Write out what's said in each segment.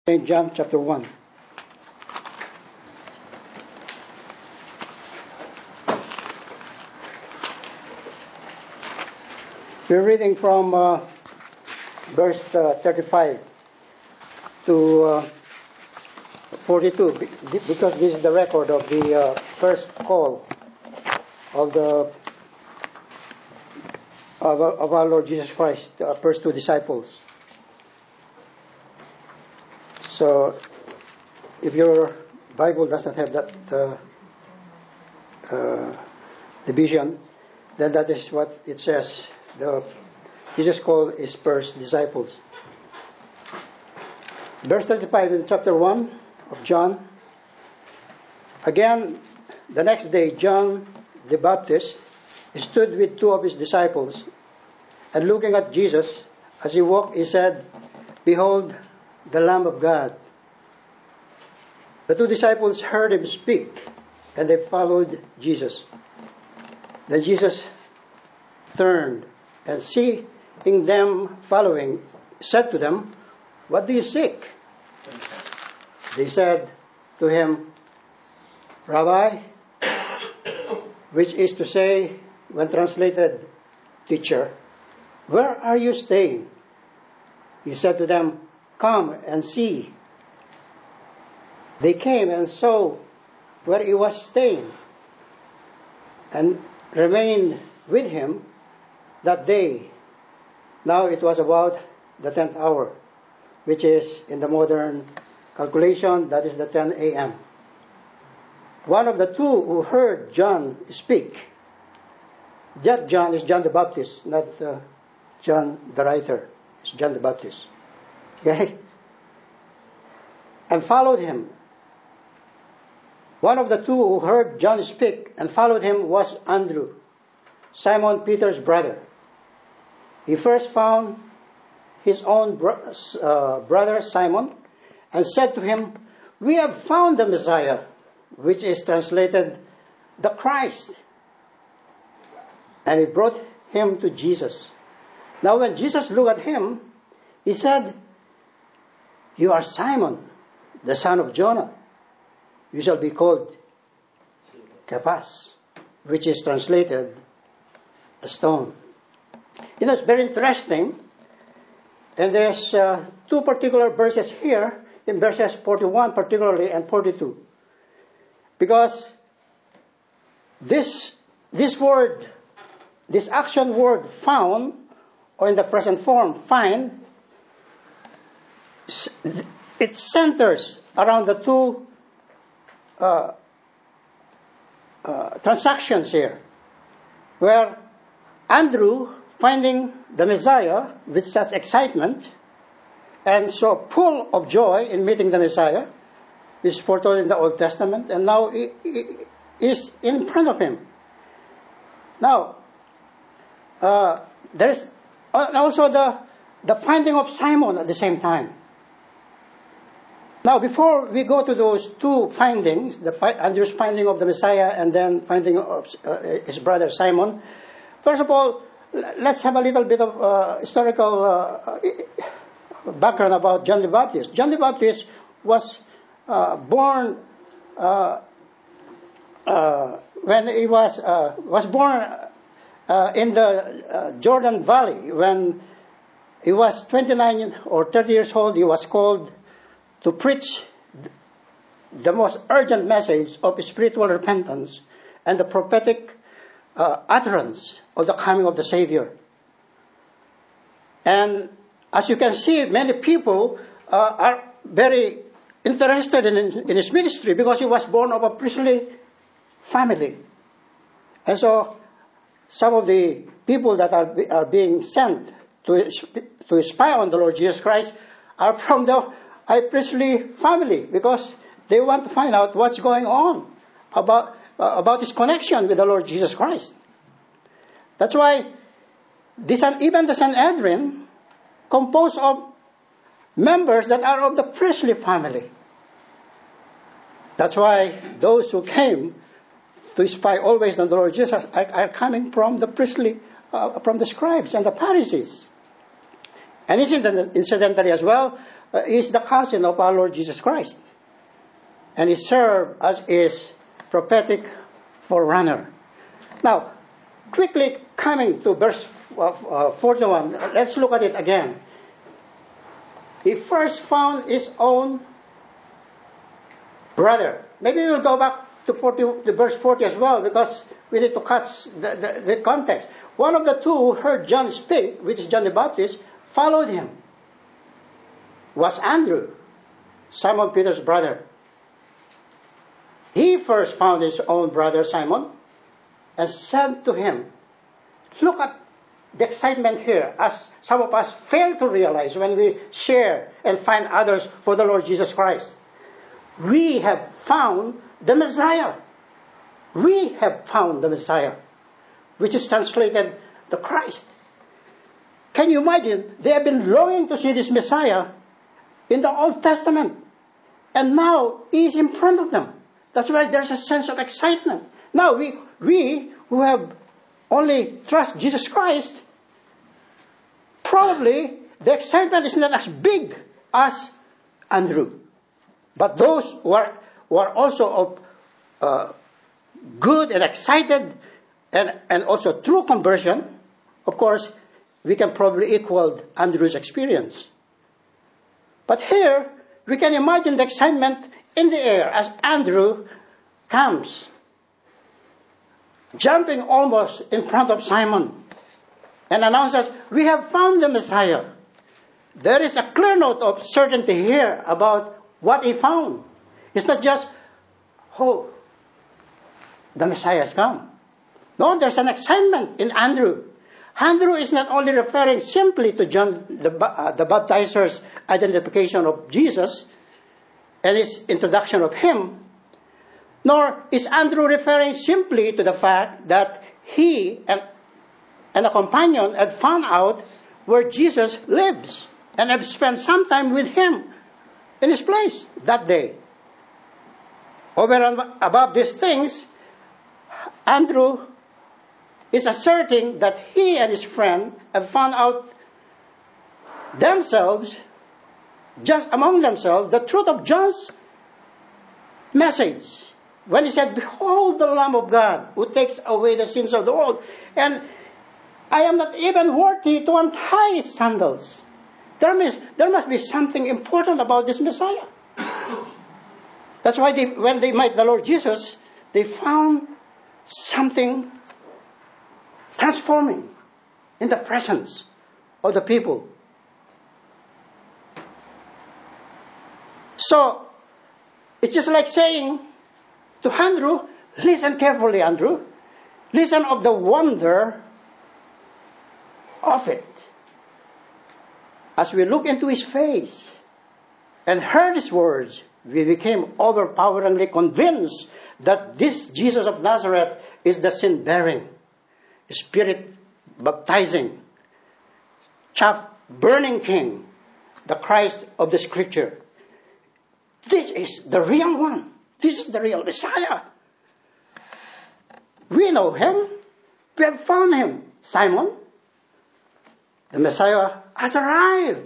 St. John chapter 1. We're reading from verse 35 to 42 because this is the record of the first call of of our Lord Jesus Christ, the first two disciples. So, if your Bible doesn't have that division, then that is what it says. Jesus called his first disciples. Verse 35 in chapter 1 of John. Again, the next day, John the Baptist stood with two of his disciples, and looking at Jesus as he walked, he said, "Behold, the Lamb of God." The two disciples heard him speak, and they followed Jesus. Then Jesus turned, and seeing them following, said to them, "What do you seek?" They said to him, "Rabbi," which is to say, when translated, "Teacher, where are you staying?" He said to them, "Come and see." They came and saw where he was staying, and remained with him that day. Now it was about the 10th hour, which is in the modern calculation, that is the 10 a.m. One of the two who heard John speak, that John is John the Baptist, not John the writer. It's John the Baptist. Okay? And followed him. One of the two who heard John speak and followed him was Andrew, Simon Peter's brother. He first found his own brother Simon and said to him, "We have found the Messiah," which is translated the Christ. And he brought him to Jesus. Now when Jesus looked at him, he said, "You are Simon, the son of Jonah. You shall be called Cephas," which is translated a stone. You know, it's very interesting. And there's two particular verses here, in verses 41 particularly and 42. Because this word, this action word found, or in the present form, find, it centers around the two transactions here, where Andrew, finding the Messiah with such excitement and so full of joy in meeting the Messiah, is foretold in the Old Testament, and now he is in front of him. Now, there's also the finding of Simon at the same time. Now, before we go to those two findings, Andrew's finding of the Messiah and then finding of his brother Simon, first of all, let's have a little bit of historical background about John the Baptist. John the Baptist was born when he was born in the Jordan Valley. When he was 29 or 30 years old, he was called to preach the most urgent message of spiritual repentance and the prophetic utterance of the coming of the Savior. And as you can see, many people are very interested in his ministry because he was born of a priestly family. And so some of the people that are being sent to spy on the Lord Jesus Christ are from the high priestly family, because they want to find out what's going on about his connection with the Lord Jesus Christ. That's why even the Sanhedrin, composed of members that are of the priestly family. That's why those who came to spy always on the Lord Jesus are coming from the priestly, from the scribes and the Pharisees. And incidentally as well, is the cousin of our Lord Jesus Christ. And he served as his prophetic forerunner. Now, quickly coming to verse 41, let's look at it again. He first found his own brother. Maybe we'll go back to verse 40 as well, because we need to catch the context. One of the two who heard John speak, which is John the Baptist, followed him. Was Andrew, Simon Peter's brother. He first found his own brother Simon and said to him, look at the excitement here, as some of us fail to realize when we share and find others for the Lord Jesus Christ. We have found the Messiah. We have found the Messiah, which is translated the Christ. Can you imagine? They have been longing to see this Messiah in the Old Testament. And now he is in front of them. That's why there's a sense of excitement. Now we who have only trust Jesus Christ, probably the excitement is not as big as Andrew. But those who are also of good and excited and also true conversion, of course, we can probably equal Andrew's experience. But here, we can imagine the excitement in the air as Andrew comes, jumping almost in front of Simon, and announces, we have found the Messiah. There is a clear note of certainty here about what he found. It's not just, oh, the Messiah has come. No, there's an excitement in Andrew. Andrew is not only referring simply to John the Baptizer's identification of Jesus and his introduction of him, nor is Andrew referring simply to the fact that he and a companion had found out where Jesus lives and have spent some time with him in his place that day. Over and above these things, Andrew is asserting that he and his friend have found out themselves, just among themselves, the truth of John's message. When he said, behold the Lamb of God who takes away the sins of the world. And I am not even worthy to untie his sandals. There must be something important about this Messiah. That's why when they met the Lord Jesus, they found something transforming in the presence of the people. So, it's just like saying to Andrew, listen carefully, Andrew. Listen of the wonder of it. As we look into his face and heard his words, we became overpoweringly convinced that this Jesus of Nazareth is the sin-bearing, Spirit-baptizing, chaff-burning King, the Christ of the Scripture. This is the real one. This is the real Messiah. We know him. We have found him. Simon, the Messiah has arrived.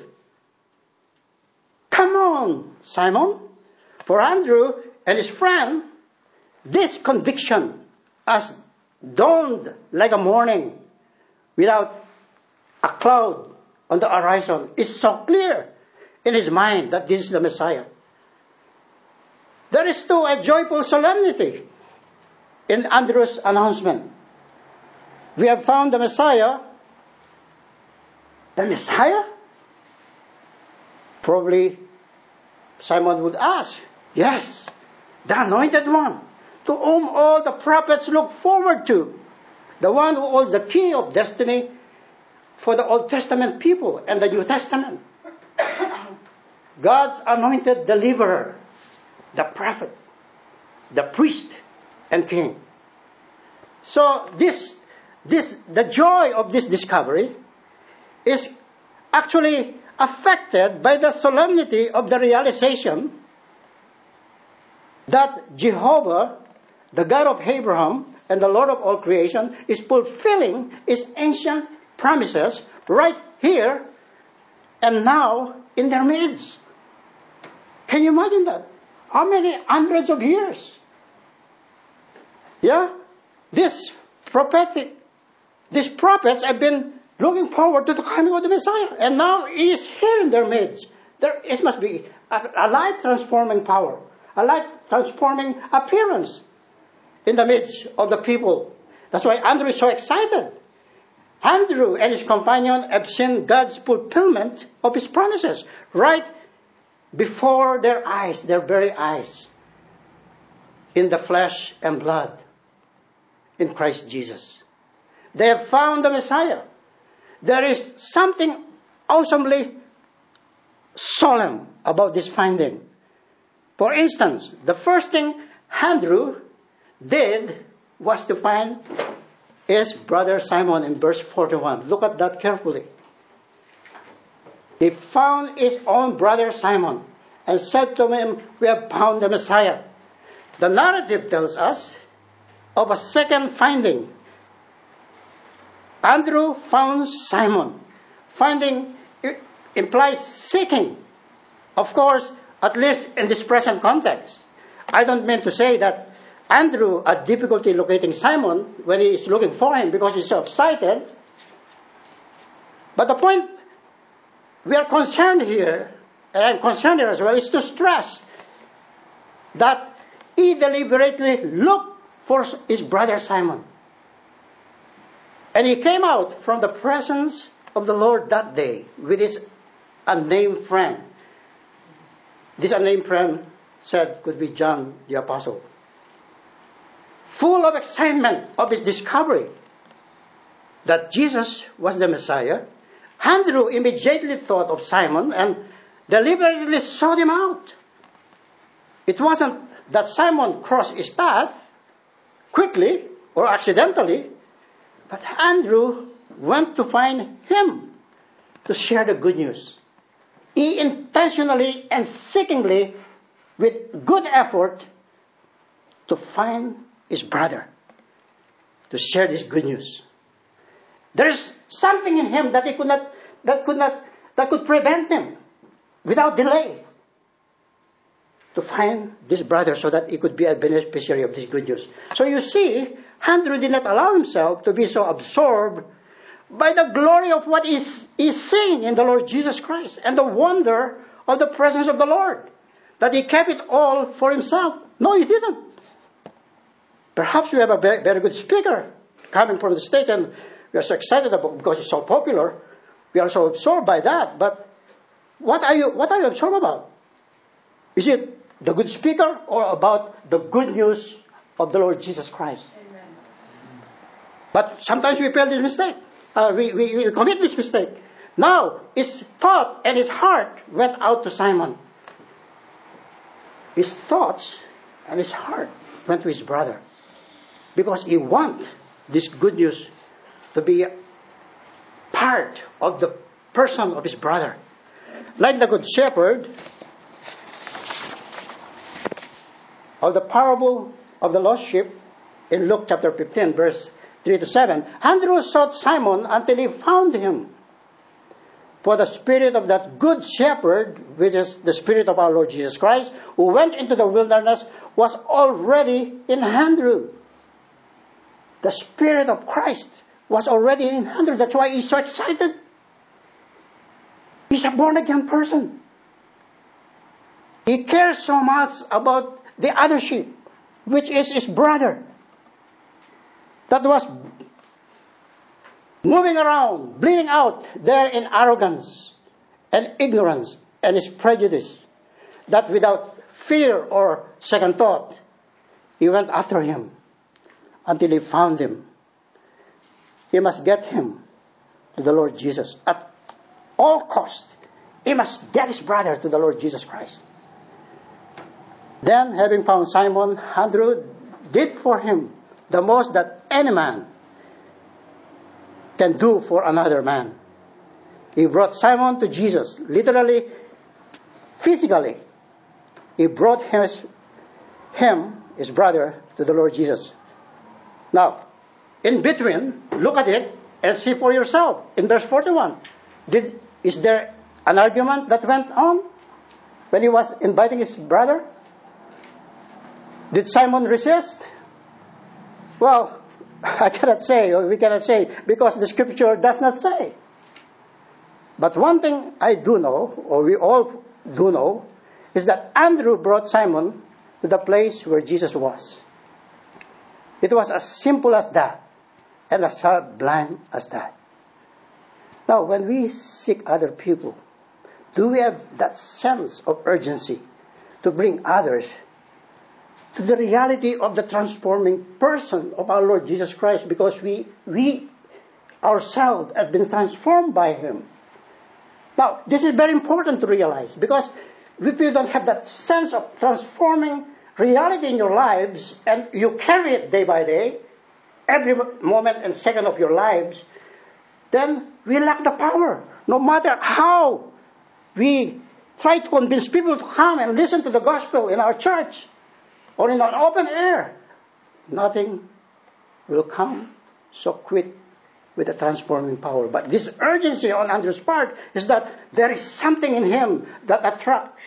Come on, Simon. For Andrew and his friend, this conviction has dawned like a morning without a cloud on the horizon. It's so clear in his mind that this is the Messiah. There is too a joyful solemnity in Andrew's announcement. We have found the Messiah. The Messiah? Probably Simon would ask, yes, the anointed one, to whom all the prophets look forward to, the one who holds the key of destiny for the Old Testament people and the New Testament. God's anointed deliverer, the prophet, the priest, and king. So the joy of this discovery is actually affected by the solemnity of the realization that Jehovah, the God of Abraham and the Lord of all creation, is fulfilling his ancient promises right here and now in their midst. Can you imagine that? How many hundreds of years? Yeah? These prophets have been looking forward to the coming of the Messiah. And now he is here in their midst. It must be a life-transforming power, a life-transforming appearance in the midst of the people. That's why Andrew is so excited. Andrew and his companion have seen God's fulfillment of his promises right before their eyes, their very eyes, in the flesh and blood, in Christ Jesus. They have found the Messiah. There is something awesomely solemn about this finding. For instance, the first thing Andrew did was to find his brother Simon in verse 41. Look at that carefully. He found his own brother Simon and said to him, "We have found the Messiah." The narrative tells us of a second finding. Andrew found Simon. Finding implies seeking. Of course, at least in this present context. I don't mean to say that Andrew had difficulty locating Simon when he is looking for him because he's so excited. But the point we are concerned here, and I'm concerned here as well, is to stress that he deliberately looked for his brother Simon. And he came out from the presence of the Lord that day with his unnamed friend. This unnamed friend said could be John the Apostle. Full of excitement of his discovery that Jesus was the Messiah, Andrew immediately thought of Simon and deliberately sought him out. It wasn't that Simon crossed his path quickly or accidentally, but Andrew went to find him to share the good news. He intentionally and seekingly, with good effort, to find his brother, to share this good news. There is something in him that could prevent him without delay to find this brother so that he could be a beneficiary of this good news. So you see, Andrew did not allow himself to be so absorbed by the glory of what he's seeing in the Lord Jesus Christ and the wonder of the presence of the Lord, that he kept it all for himself. No, he didn't. Perhaps we have a very good speaker coming from the States and we are so excited about because it's so popular. We are so absorbed by that. But what are you absorbed about? Is it the good speaker or about the good news of the Lord Jesus Christ? Amen. But sometimes we fail this mistake. We commit this mistake. Now, his thought and his heart went out to Simon. His thoughts and his heart went to his brother. Because he wants this good news to be part of the person of his brother. Like the good shepherd of the parable of the lost sheep in Luke chapter 15, verse 3 to 7, Andrew sought Simon until he found him. For the spirit of that good shepherd, which is the spirit of our Lord Jesus Christ, who went into the wilderness, was already in Andrew. The Spirit of Christ was already in Andrew. That's why he's so excited. He's a born-again person. He cares so much about the other sheep, which is his brother, that was moving around, bleeding out there in arrogance and ignorance and his prejudice, that without fear or second thought, he went after him until he found him. He must get him to the Lord Jesus. At all costs, he must get his brother to the Lord Jesus Christ. Then, having found Simon, Andrew did for him the most that any man can do for another man. He brought Simon to Jesus, literally, physically. He brought his brother, to the Lord Jesus. Now, in between, look at it and see for yourself. In verse 41, is there an argument that went on? when he was inviting his brother? Did Simon resist? Well, I cannot say, or we cannot say, because the scripture does not say. But one thing I do know, or we all do know, is that Andrew brought Simon to the place where Jesus was. It was as simple as that, and as sublime as that. Now, when we seek other people, do we have that sense of urgency to bring others to the reality of the transforming person of our Lord Jesus Christ, because we ourselves have been transformed by Him? Now, this is very important to realize, because if you don't have that sense of transforming reality in your lives, and you carry it day by day, every moment and second of your lives, then we lack the power. No matter how we try to convince people to come and listen to the gospel in our church or in an open air, nothing will come so quick with the transforming power. But this urgency on Andrew's part is that there is something in him that attracts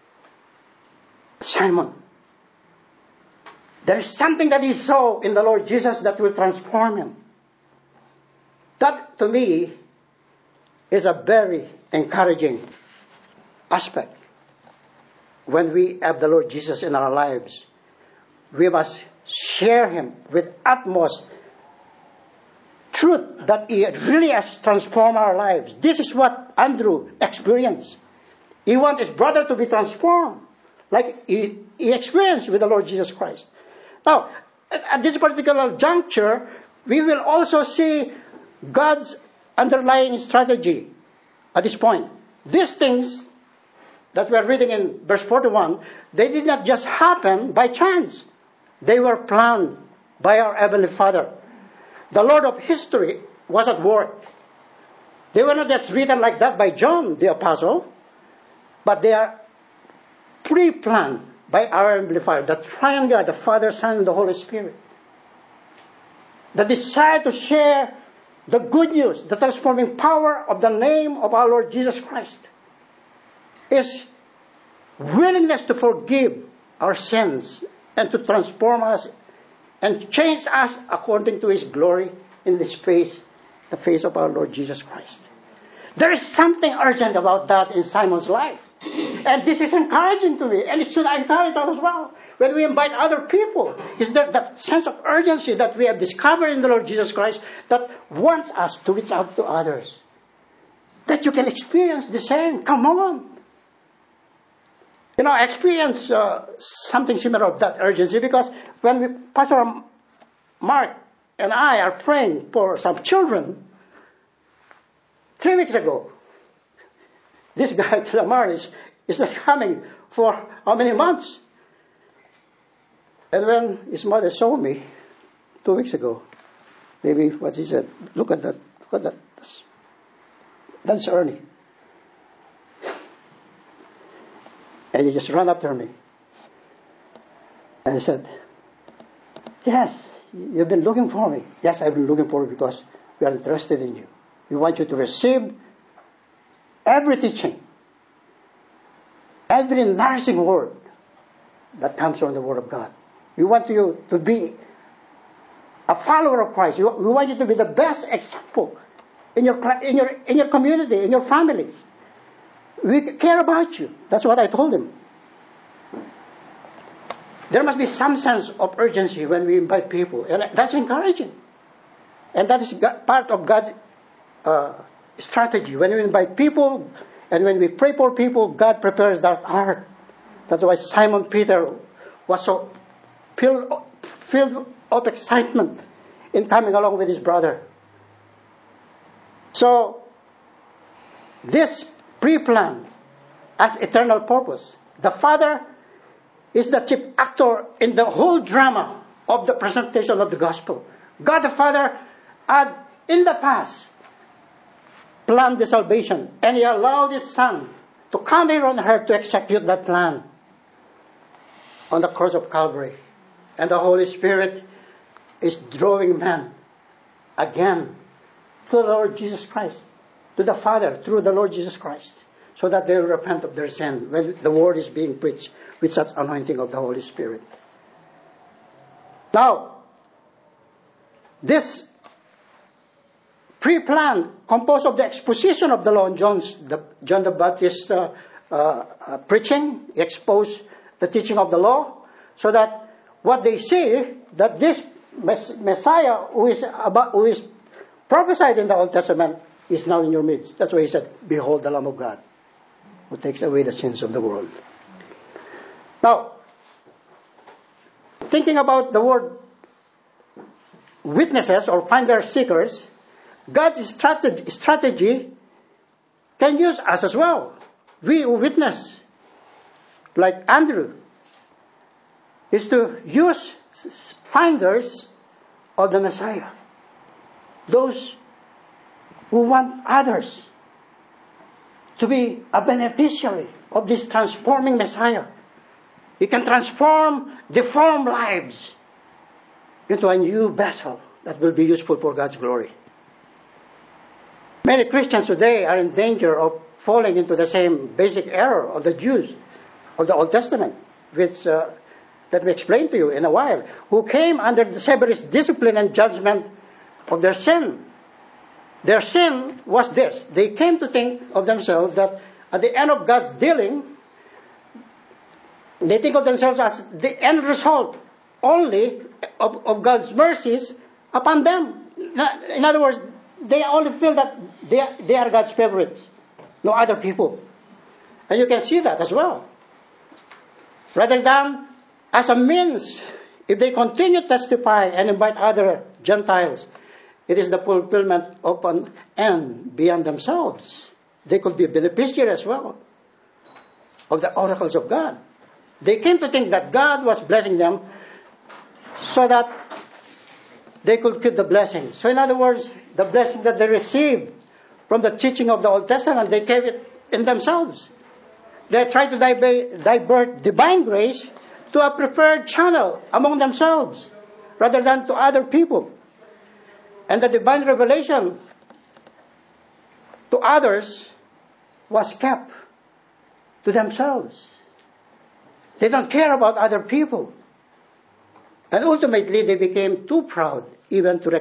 Simon. There is something that he saw in the Lord Jesus that will transform him. That, to me, is a very encouraging aspect. When we have the Lord Jesus in our lives, we must share Him with utmost truth that He really has transformed our lives. This is what Andrew experienced. He wanted his brother to be transformed, like he experienced with the Lord Jesus Christ. Now, at this particular juncture, we will also see God's underlying strategy at this point. These things that we are reading in verse 41, they did not just happen by chance. They were planned by our Heavenly Father. The Lord of history was at work. They were not just written like that by John the Apostle, but they are pre-planned by our Heavenly Father, the triune, the Father, Son, and the Holy Spirit. The desire to share the good news, the transforming power of the name of our Lord Jesus Christ, is willingness to forgive our sins and to transform us and change us according to His glory in this face, the face of our Lord Jesus Christ. There is something urgent about that in Simon's life. And this is encouraging to me, and it should encourage us as well. When we invite other people, is there that sense of urgency that we have discovered in the Lord Jesus Christ that wants us to reach out to others? That you can experience the same. Come on. You know, I experienced something similar of that urgency, because when Pastor Mark and I are praying for some children 3 weeks ago, this guy, Lamar, is not coming for how many months? And when his mother saw me 2 weeks ago, maybe what he said, look at that, that's Ernie. And he just ran after me. And he said, yes, you've been looking for me. Yes, I've been looking for you because we are interested in you. We want you to receive every teaching, every nourishing word that comes from the Word of God. We want you to be a follower of Christ. We want you to be the best example in your community, in your family. We care about you. That's what I told him. There must be some sense of urgency when we invite people, and that's encouraging. And that is part of God's strategy. When we invite people and when we pray for people, God prepares that heart. That's why Simon Peter was so filled of excitement in coming along with his brother. So, this pre-plan as eternal purpose. The Father is the chief actor in the whole drama of the presentation of the gospel. God the Father had in the past planned the salvation, and He allowed His Son to come here on earth to execute that plan on the cross of Calvary. And the Holy Spirit is drawing man again to the Lord Jesus Christ, to the Father through the Lord Jesus Christ. so that they will repent of their sin when the word is being preached with such anointing of the Holy Spirit. Now, this pre-plan composed of the exposition of the law and John the Baptist preaching, exposed the teaching of the law, so that what they see, that this Messiah who is prophesied in the Old Testament is now in your midst. That's why he said, "Behold the Lamb of God, who takes away the sins of the world." Now, thinking about the word witnesses or finder seekers, God's strategy can use us as well. We who witness, like Andrew, is to use finders of the Messiah. Those who want others to be a beneficiary of this transforming Messiah. He can transform deformed lives into a new vessel that will be useful for God's glory. Many Christians today are in danger of falling into the same basic error of the Jews of the Old Testament, which let me explain to you in a while, who came under the severe discipline and judgment of their sin. Their sin was this: they came to think of themselves that at the end of God's dealing, they think of themselves as the end result only of God's mercies upon them. In other words, they only feel that they are God's favorites, no other people. And you can see that as well. Rather than as a means, if they continue to testify and invite other Gentiles, it is the fulfillment of an end beyond themselves. They could be beneficiaries as well of the oracles of God. They came to think that God was blessing them so that they could keep the blessings. So in other words, the blessing that they received from the teaching of the Old Testament, they kept it in themselves. They tried to divert divine grace to a preferred channel among themselves rather than to other people. And the divine revelation to others was kept to themselves. They don't care about other people. And ultimately, they became too proud even to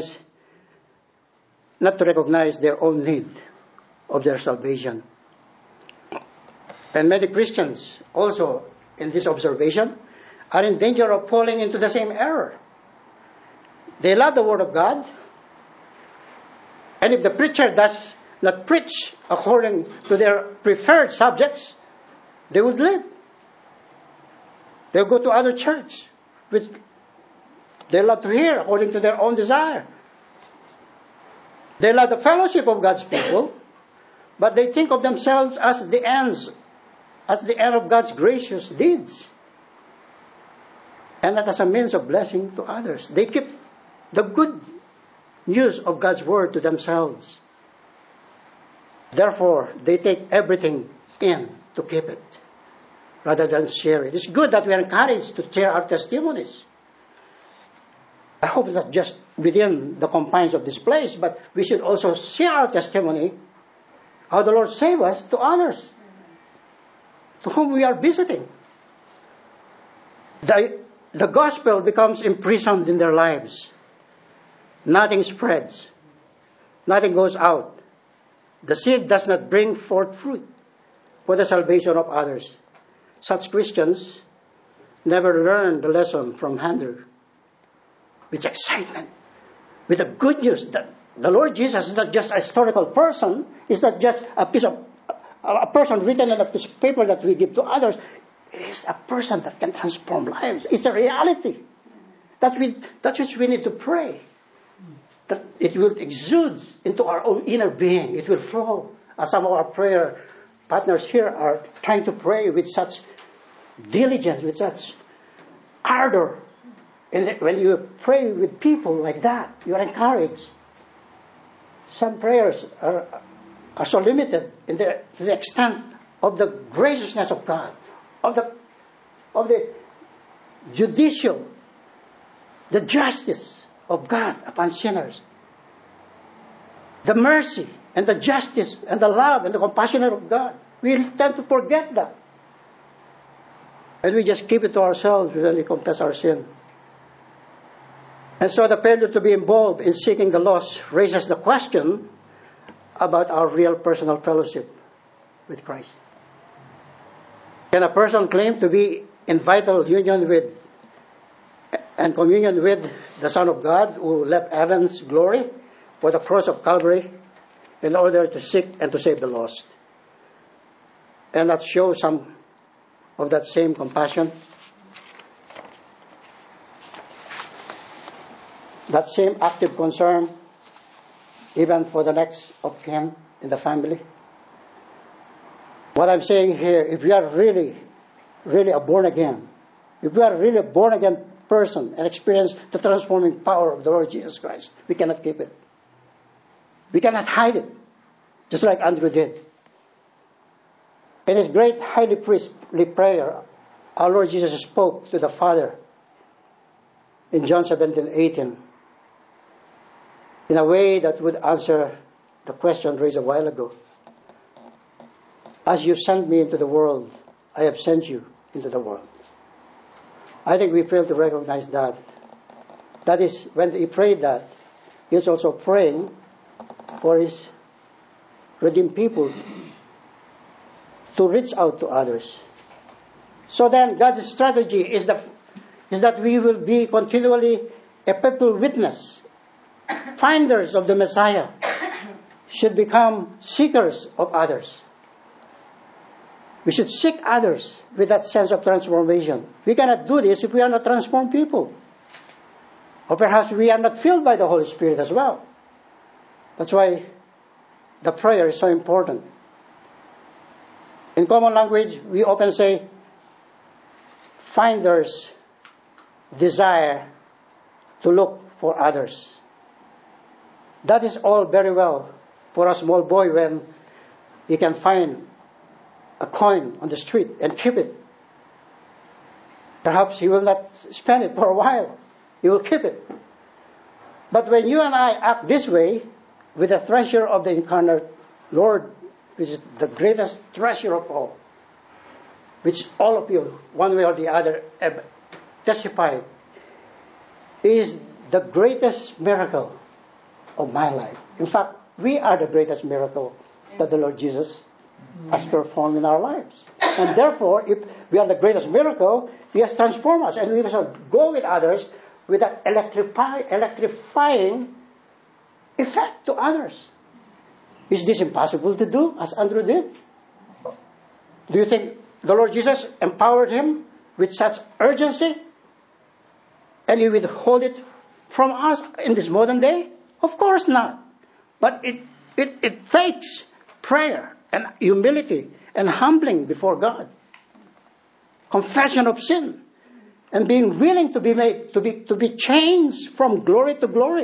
not to recognize their own need of their salvation. And many Christians also, in this observation, are in danger of falling into the same error. They love the Word of God, and if the preacher does not preach according to their preferred subjects, they would leave. They'll go to other church, which they love to hear according to their own desire. They love the fellowship of God's people, but they think of themselves as the end of God's gracious deeds, and not as a means of blessing to others. They keep the good news of God's word to themselves. Therefore, they take everything in to keep it, rather than share it. It's good that we are encouraged to share our testimonies. I hope not just within the confines of this place, but we should also share our testimony, how the Lord saved us, to others, to whom we are visiting. The gospel becomes imprisoned in their lives. Nothing spreads. Nothing goes out. The seed does not bring forth fruit for the salvation of others. Such Christians never learn the lesson from Andrew. With excitement, with the good news that the Lord Jesus is not just a historical person, he's not just a person written on a piece of paper that we give to others. He's a person that can transform lives. It's a reality. That's what we need to pray. That it will exude into our own inner being. It will flow. As some of our prayer partners here are trying to pray with such diligence, with such ardor. And when you pray with people like that, you are encouraged. Some prayers are so limited to the extent of the graciousness of God, of the judicial, the justice of God upon sinners, the mercy and the justice and the love and the compassion of God. We tend to forget that. And we just keep it to ourselves when we confess our sin. And so the failure to be involved in seeking the lost raises the question about our real personal fellowship with Christ. Can a person claim to be in vital union with and communion with the Son of God who left heaven's glory for the cross of Calvary in order to seek and to save the lost, and not show some of that same compassion, that same active concern, even for the next of kin in the family? What I'm saying here, if we are really a born again, if we are really a born again person and experience the transforming power of the Lord Jesus Christ, we cannot keep it. We cannot hide it, just like Andrew did. In his great highly priestly prayer, our Lord Jesus spoke to the Father in John 17:18 in a way that would answer the question raised a while ago. As you sent me into the world, I have sent you into the world. I think we fail to recognize that. That is, when he prayed that, he was also praying for his redeemed people to reach out to others. So then, God's strategy is that we will be continually a faithful witness, finders of the Messiah, should become seekers of others. We should seek others with that sense of transformation. We cannot do this if we are not transformed people. Or perhaps we are not filled by the Holy Spirit as well. That's why the prayer is so important. In common language, we often say, finders desire to look for others. That is all very well for a small boy when he can find a coin on the street and keep it. Perhaps he will not spend it for a while. He will keep it. But when you and I act this way, with the treasure of the incarnate Lord, which is the greatest treasure of all, which all of you, one way or the other, have testified, is the greatest miracle of my life. In fact, we are the greatest miracle that the Lord Jesus has performed in our lives. And therefore, if we are the greatest miracle, He has transformed us. And we must go with others with that electrifying effect to others. Is this impossible to do, as Andrew did? Do you think the Lord Jesus empowered him with such urgency? And He withhold it from us in this modern day? Of course not. But it takes prayer and humility and humbling before God, confession of sin, and being willing to be made to be changed from glory to glory.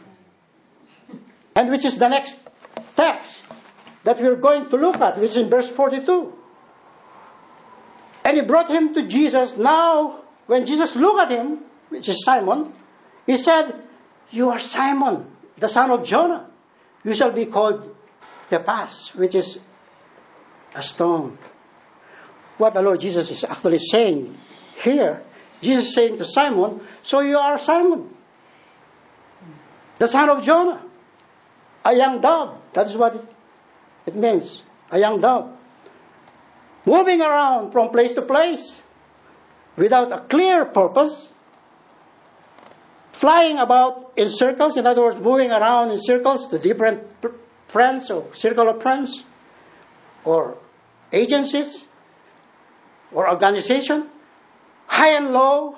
And which is the next text that we're going to look at, which is in verse 42. And He brought him to Jesus. Now, when Jesus looked at him, which is Simon, He said, "You are Simon, the son of Jonah. You shall be called Cephas," which is a stone. What the Lord Jesus is actually saying here, Jesus is saying to Simon, "So you are Simon, the son of Jonah, a young dove." That is what it means, a young dove, moving around from place to place without a clear purpose, flying about in circles, in other words, moving around in circles to different friends or circle of friends or agencies or organization, high and low,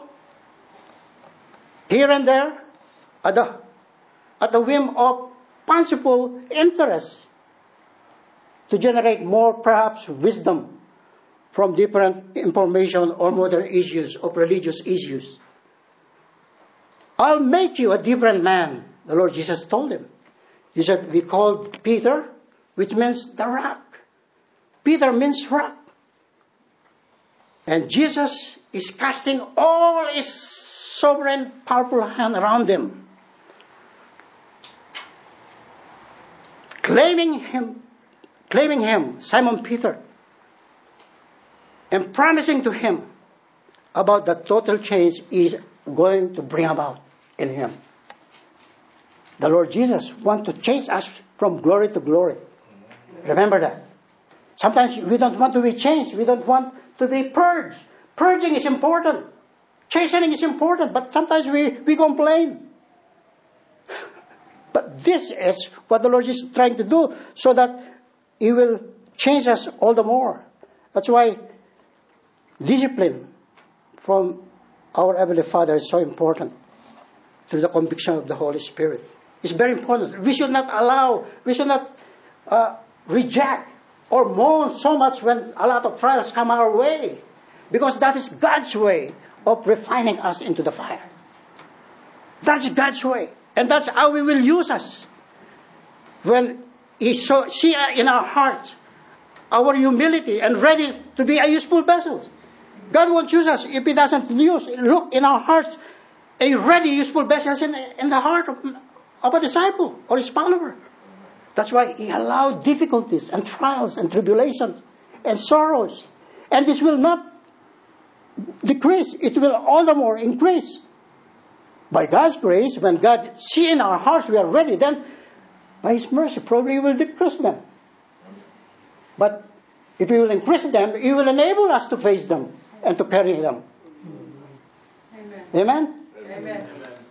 here and there, at the whim of fanciful interests to generate more, perhaps, wisdom from different information or modern issues of religious issues. "I'll make you a different man," the Lord Jesus told him. He said, "We called Peter," which means the rock. Peter means rock. And Jesus is casting all His sovereign, powerful hand around him, claiming him, Simon Peter, and promising to him about the total change is going to bring about in him. The Lord Jesus wants to change us from glory to glory. Remember that. Sometimes we don't want to be changed. We don't want to be purged. Purging is important. Chastening is important, but sometimes we complain. But this is what the Lord is trying to do so that He will change us all the more. That's why discipline from our Heavenly Father is so important through the conviction of the Holy Spirit. It's very important. We should not reject or mourn so much when a lot of trials come our way, because that is God's way of refining us into the fire. That's God's way. And that's how He will use us. When He see in our hearts our humility and ready to be a useful vessels. God won't use us if He doesn't look in our hearts a ready, useful vessels in the heart of a disciple or His follower. That's why He allowed difficulties and trials and tribulations and sorrows. And this will not decrease. It will all the more increase. By God's grace, when God see in our hearts we are ready, then by His mercy probably He will decrease them. But if He will increase them, He will enable us to face them and to carry them. Amen. Amen? Amen.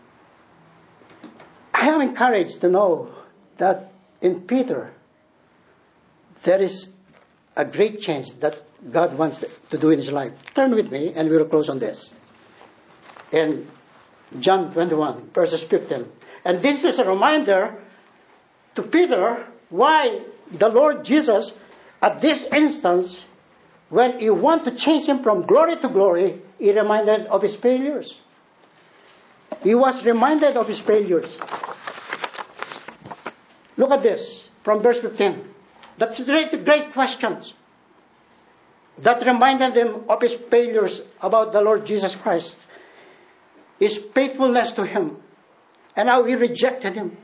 I am encouraged to know that in Peter there is a great change that God wants to do in his life. Turn with me and we will close on this. In John 21, verses 15. And this is a reminder to Peter why the Lord Jesus, at this instance, when He wanted to change him from glory to glory, He reminded of his failures. He was reminded of his failures. Look at this from verse 15. That's great questions that reminded him of his failures about the Lord Jesus Christ, His faithfulness to Him, and how He rejected Him.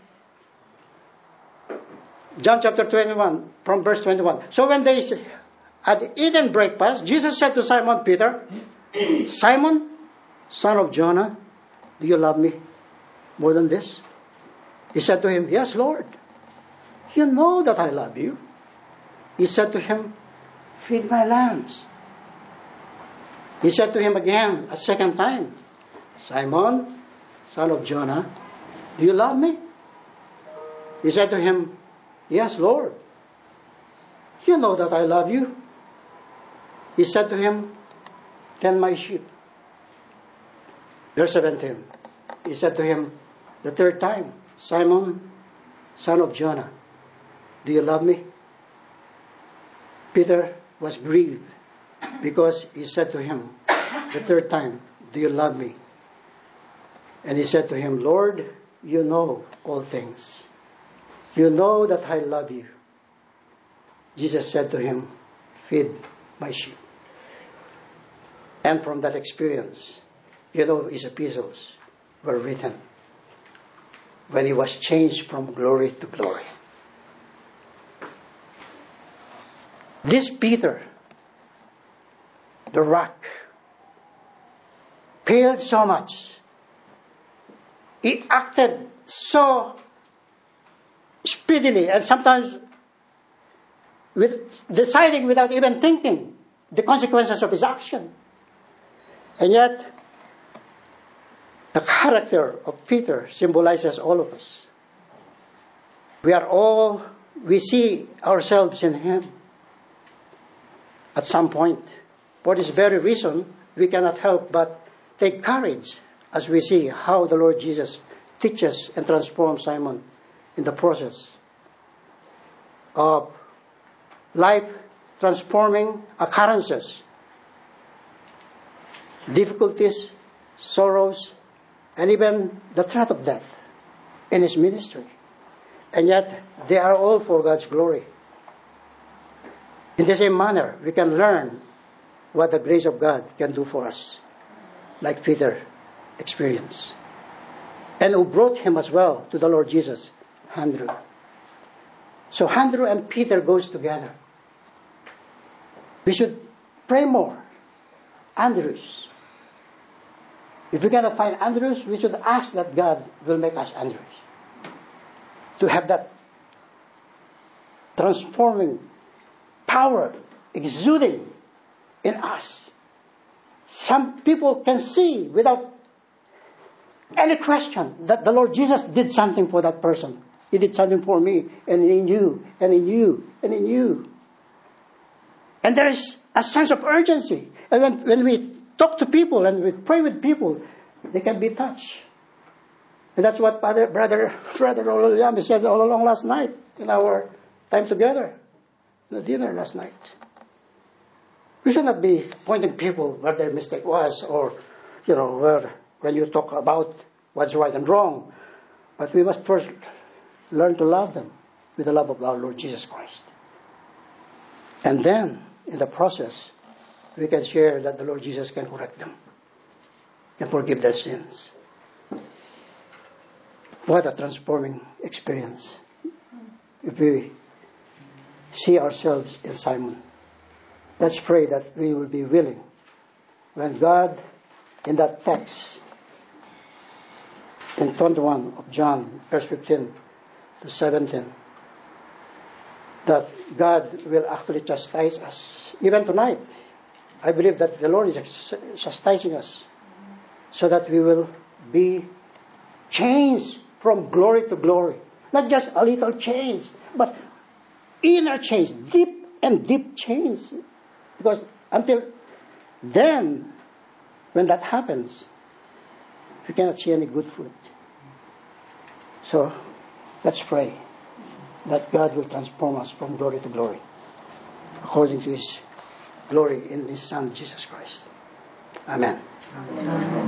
John chapter 21, from verse 21. So when they had eaten breakfast, Jesus said to Simon Peter, Simon, son of Jonah, do you love me more than this? He said to him, Yes, Lord. You know that I love you. He said to him, Feed my lambs. He said to him again, a second time, Simon, son of Jonah, do you love me? He said to him, Yes, Lord. You know that I love you. He said to him, Tend my sheep. Verse 17. He said to him the third time, Simon, son of Jonah, do you love me? Peter was grieved because he said to him the third time, do you love me? And he said to him, Lord, you know all things. You know that I love you. Jesus said to him, Feed my sheep. And from that experience, his epistles were written when he was changed from glory to glory. This Peter, the rock, failed so much. He acted so speedily and sometimes deciding without even thinking the consequences of his action. And yet, the character of Peter symbolizes all of us. We see ourselves in him at some point. For this very reason, we cannot help but take courage as we see how the Lord Jesus teaches and transforms Simon in the process of life-transforming occurrences, difficulties, sorrows, and even the threat of death in his ministry. And yet, they are all for God's glory. In the same manner, we can learn what the grace of God can do for us, like Peter experienced, and who brought him as well to the Lord Jesus, Andrew. So Andrew and Peter goes together. We should pray more. Andrews. If we cannot find Andrews, we should ask that God will make us Andrews. To have that transforming power exuding in us. Some people can see without any question that the Lord Jesus did something for that person. He did something for me, and in you, and in you, and in you. And there is a sense of urgency. And when we talk to people and we pray with people, they can be touched. And that's what Brother Ololiambi said all along last night in our time together, the dinner last night. We should not be pointing people where their mistake was, or, when you talk about what's right and wrong. But we must first learn to love them with the love of our Lord Jesus Christ. And then, in the process, we can share that the Lord Jesus can correct them, can forgive their sins. What a transforming experience if we see ourselves in Simon. Let's pray that we will be willing. When God, in that text, in 21 of John, verse 15 to 17, that God will actually chastise us. Even tonight, I believe that the Lord is chastising us so that we will be changed from glory to glory. Not just a little change, but inner change, deep and deep change. Because until then, when that happens, we cannot see any good fruit. So, let's pray that God will transform us from glory to glory, according to His glory in His Son, Jesus Christ. Amen.